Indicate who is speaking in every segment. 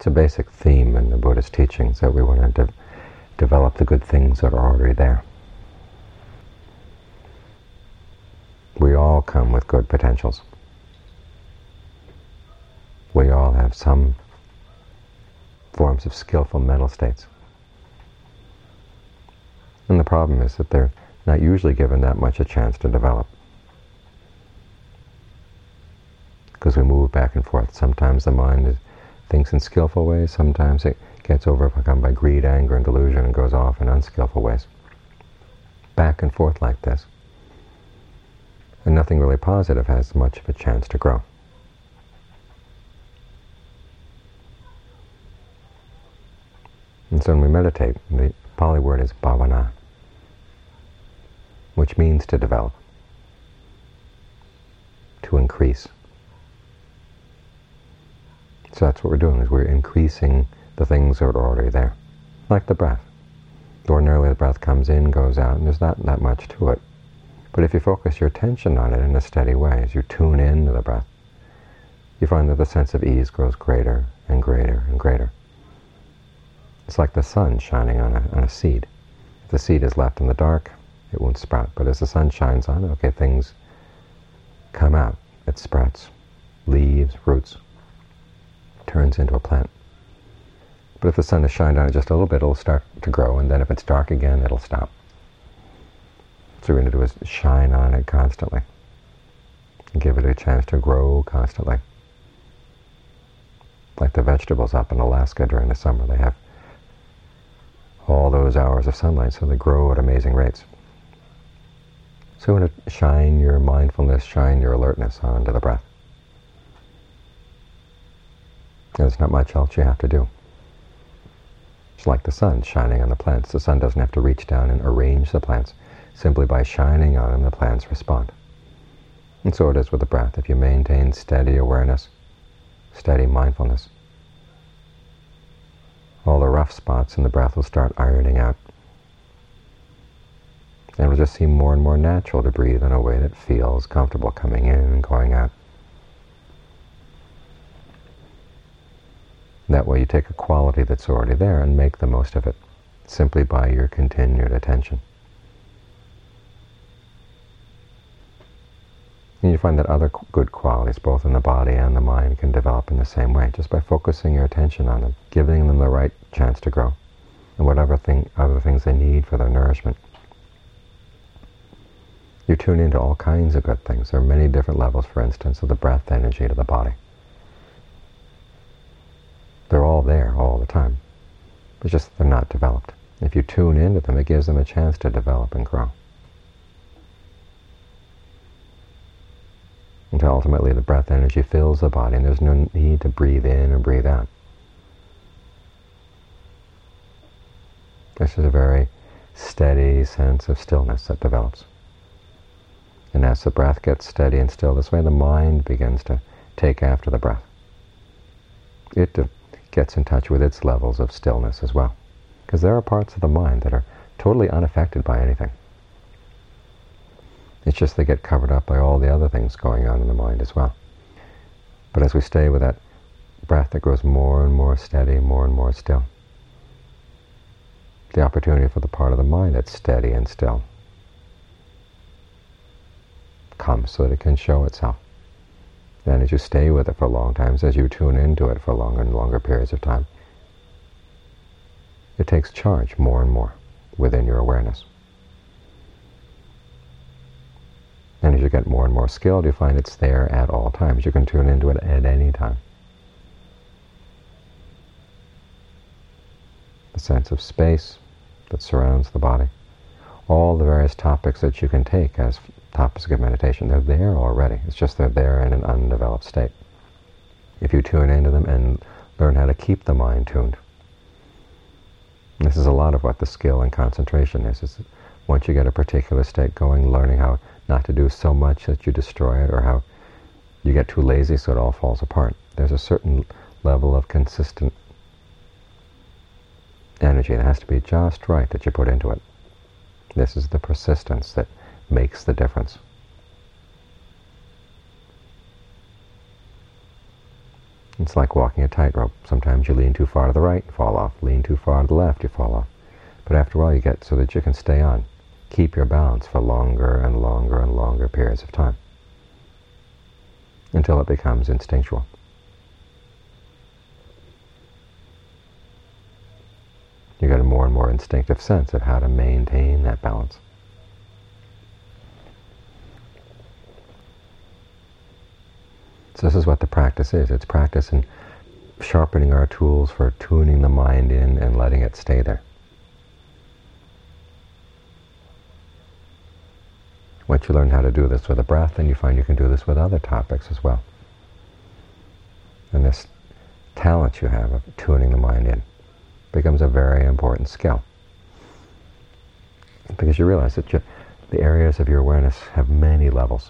Speaker 1: It's a basic theme in the Buddhist teachings that we want to develop the good things that are already there. We all come with good potentials. We all have some forms of skillful mental states. And the problem is that they're not usually given that much a chance to develop. Because we move back and forth. Sometimes the mind thinks in skillful ways, sometimes it gets overcome by greed, anger, and delusion and goes off in unskillful ways. Back and forth like this. And nothing really positive has much of a chance to grow. And so when we meditate, the Pali word is bhavana, which means to develop, to increase. So that's what we're doing, is we're increasing the things that are already there. Like the breath. Ordinarily the breath comes in, goes out, and there's not that much to it. But if you focus your attention on it in a steady way, as you tune into the breath, you find that the sense of ease grows greater and greater and greater. It's like the sun shining on a seed. If the seed is left in the dark, it won't sprout. But as the sun shines on it, okay, things come out. It sprouts, leaves, roots, turns into a plant. But if the sun is shined on it just a little bit, it'll start to grow, and then if it's dark again, it'll stop. So what we're going to do is shine on it constantly, and give it a chance to grow constantly. Like the vegetables up in Alaska during the summer, they have all those hours of sunlight, so they grow at amazing rates. So you want to shine your mindfulness, shine your alertness onto the breath. There's not much else you have to do. It's like the sun shining on the plants. The sun doesn't have to reach down and arrange the plants. Simply by shining on them, the plants respond. And so it is with the breath. If you maintain steady awareness, steady mindfulness, all the rough spots in the breath will start ironing out. And it'll just seem more and more natural to breathe in a way that feels comfortable, coming in and going out. That way you take a quality that's already there and make the most of it, simply by your continued attention. And you find that other good qualities, both in the body and the mind, can develop in the same way, just by focusing your attention on them, giving them the right chance to grow, and whatever other things they need for their nourishment. You tune into all kinds of good things. There are many different levels, for instance, of the breath energy to the body. They're all there all the time. It's just they're not developed. If you tune into them, it gives them a chance to develop and grow. Until ultimately the breath energy fills the body, and there's no need to breathe in or breathe out. This is a very steady sense of stillness that develops. And as the breath gets steady and still this way, the mind begins to take after the breath. It gets in touch with its levels of stillness as well. Because there are parts of the mind that are totally unaffected by anything. It's just they get covered up by all the other things going on in the mind as well. But as we stay with that breath that grows more and more steady, more and more still, the opportunity for the part of the mind that's steady and still comes so that it can show itself. Then as you stay with it for long times, as you tune into it for longer and longer periods of time, it takes charge more and more within your awareness. And as you get more and more skilled, you find it's there at all times. You can tune into it at any time. The sense of space that surrounds the body. All the various topics that you can take as topics of meditation, they're there already. It's just they're there in an undeveloped state. If you tune into them and learn how to keep the mind tuned. And this is a lot of what the skill and concentration is once you get a particular state going, learning how not to do so much that you destroy it, or how you get too lazy so it all falls apart. There's a certain level of consistent energy that has to be just right that you put into it. This is the persistence that makes the difference. It's like walking a tightrope. Sometimes you lean too far to the right, you fall off. Lean too far to the left, you fall off. But after a while you get so that you can stay on. Keep your balance for longer and longer and longer periods of time, until it becomes instinctual. You get a more and more instinctive sense of how to maintain that balance. So this is what the practice is. It's practice in sharpening our tools for tuning the mind in and letting it stay there. Once you learn how to do this with the breath, then you find you can do this with other topics as well. And this talent you have of tuning the mind in becomes a very important skill. Because you realize that the areas of your awareness have many levels.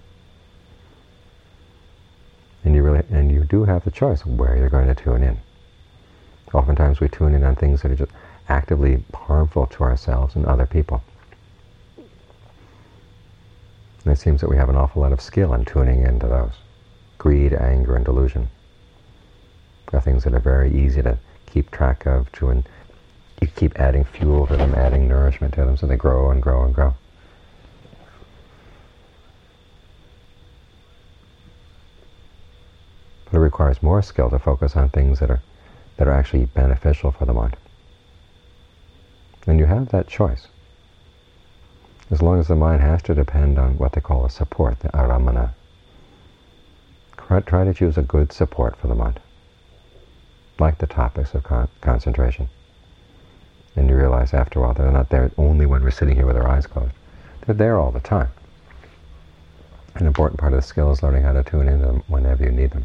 Speaker 1: And you do have the choice of where you're going to tune in. Oftentimes we tune in on things that are just actively harmful to ourselves and other people. And it seems that we have an awful lot of skill in tuning into those. Greed, anger, and delusion. They're things that are very easy to keep track of, and you keep adding fuel to them, adding nourishment to them, so they grow and grow and grow. But it requires more skill to focus on things that are actually beneficial for the mind. And you have that choice. As long as the mind has to depend on what they call a support, the aramana. Try to choose a good support for the mind, like the topics of concentration. And you realize after a while they're not there only when we're sitting here with our eyes closed. They're there all the time. An important part of the skill is learning how to tune into them whenever you need them.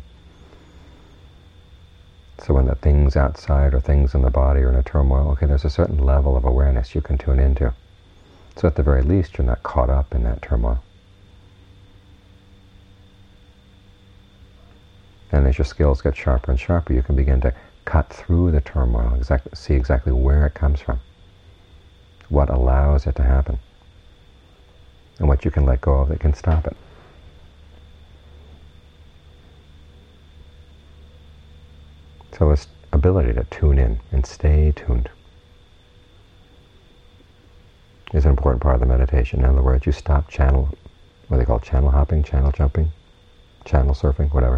Speaker 1: So when the things outside or things in the body are in a turmoil, okay, there's a certain level of awareness you can tune into. So at the very least, you're not caught up in that turmoil. And as your skills get sharper and sharper, you can begin to cut through the turmoil, see exactly where it comes from, what allows it to happen, and what you can let go of that can stop it. So this ability to tune in and stay tuned is an important part of the meditation. In other words, you stop what they call channel hopping, channel jumping, channel surfing, whatever.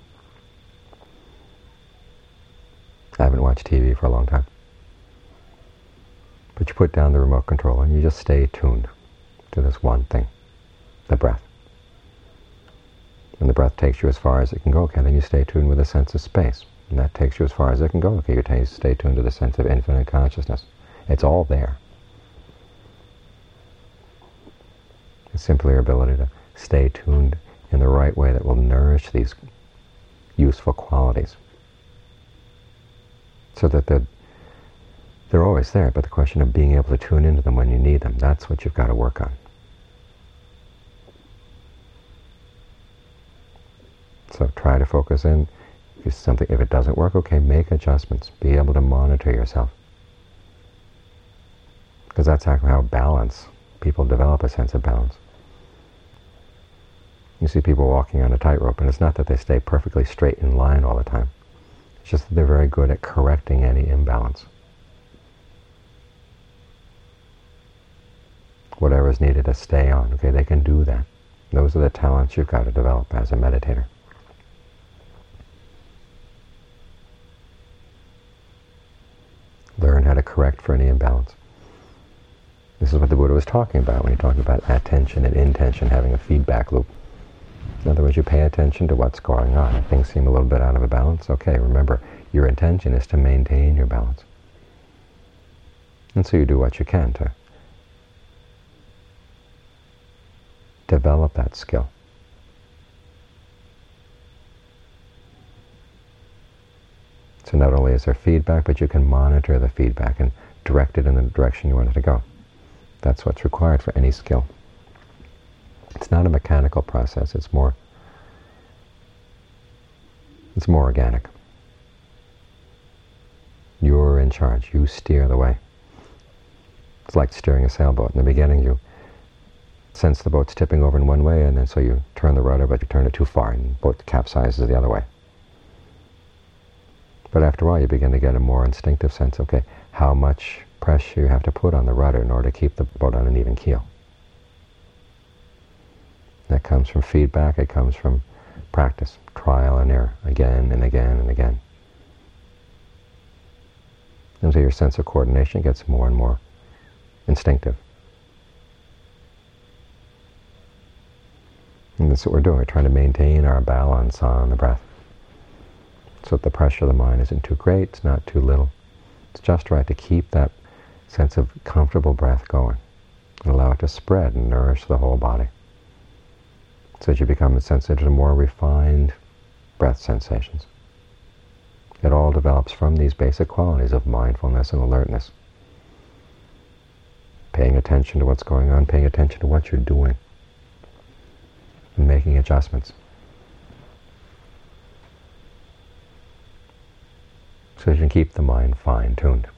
Speaker 1: I haven't watched TV for a long time. But you put down the remote control and you just stay tuned to this one thing, the breath. When the breath takes you as far as it can go, okay, then you stay tuned with a sense of space. And that takes you as far as it can go, okay, you stay tuned to the sense of infinite consciousness. It's all there. It's simply your ability to stay tuned in the right way that will nourish these useful qualities. So that they're always there, but the question of being able to tune into them when you need them, that's what you've got to work on. So try to focus in. If it doesn't work, okay, make adjustments. Be able to monitor yourself. Because that's how people develop a sense of balance. You see people walking on a tightrope, and it's not that they stay perfectly straight in line all the time. It's just that they're very good at correcting any imbalance. Whatever is needed to stay on, okay, they can do that. Those are the talents you've got to develop as a meditator. Learn how to correct for any imbalance. This is what the Buddha was talking about when he talked about attention and intention having a feedback loop. In other words, you pay attention to what's going on. If things seem a little bit out of balance, okay, remember, your intention is to maintain your balance. And so you do what you can to develop that skill. So not only is there feedback, but you can monitor the feedback and direct it in the direction you want it to go. That's what's required for any skill. It's not a mechanical process, it's more organic. You're in charge, you steer the way. It's like steering a sailboat. In the beginning you sense the boat's tipping over in one way, and then so you turn the rudder, but you turn it too far and the boat capsizes the other way. But after a while, you begin to get a more instinctive sense, okay, how much pressure you have to put on the rudder in order to keep the boat on an even keel. That comes from feedback, it comes from practice, trial and error, again and again and again. And so your sense of coordination gets more and more instinctive. And that's what we're doing. We're trying to maintain our balance on the breath, so that the pressure of the mind isn't too great, it's not too little. It's just right to keep that sense of comfortable breath going and allow it to spread and nourish the whole body, so that you become sensitive to more refined breath sensations. It all develops from these basic qualities of mindfulness and alertness. Paying attention to what's going on, paying attention to what you're doing, and making adjustments. So you can keep the mind fine-tuned.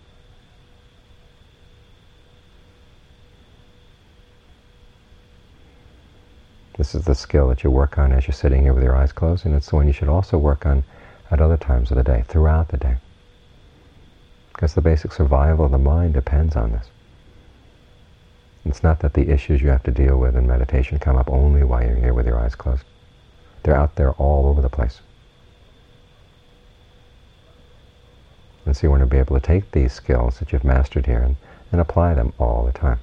Speaker 1: This is the skill that you work on as you're sitting here with your eyes closed, and it's the one you should also work on at other times of the day, throughout the day. Because the basic survival of the mind depends on this. It's not that the issues you have to deal with in meditation come up only while you're here with your eyes closed. They're out there all over the place. And so you want to be able to take these skills that you've mastered here and apply them all the time.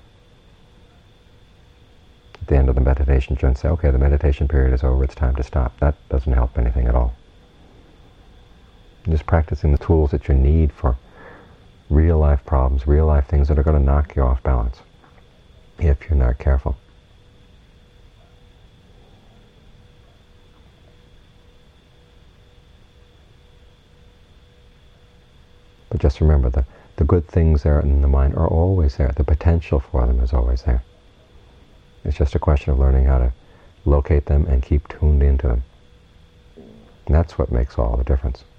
Speaker 1: At the end of the meditation, you can say, okay, the meditation period is over, it's time to stop. That doesn't help anything at all. You're just practicing the tools that you need for real-life problems, real-life things that are going to knock you off balance if you're not careful. But just remember, the good things there in the mind are always there. The potential for them is always there. It's just a question of learning how to locate them and keep tuned into them. And that's what makes all the difference.